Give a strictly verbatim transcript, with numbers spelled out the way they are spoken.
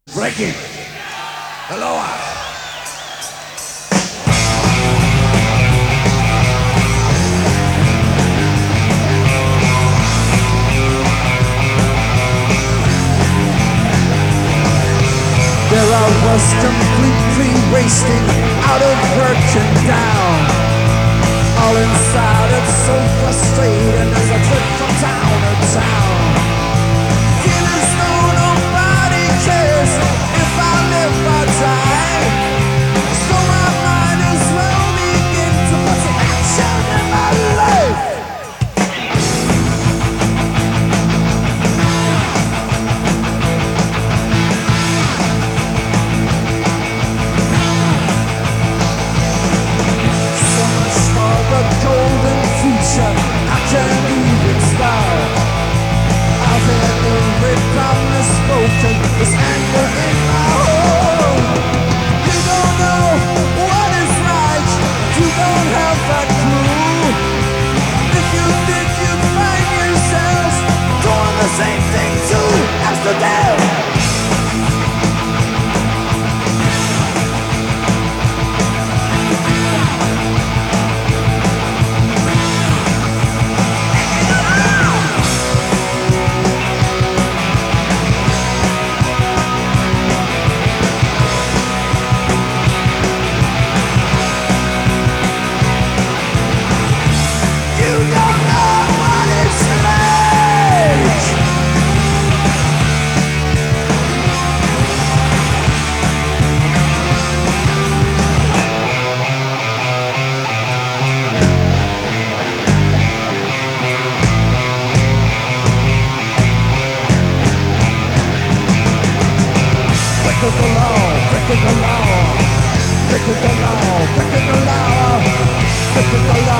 Breaking. Hello. There I was completely wasting, out of work and down. All inside it's so frustrating as I trip from town to town. Feel as though nobody cares if I live or die. So my mind is well begin to put some action in my life. Golden future I can't even start. I've had every promise broken. There's anger in my home. You don't know what is right. You don't have a clue. If you think you find yourself doing the same thing too as the devil. Breaking the law, breaking the law, breaking the law, breaking the law, breaking the law.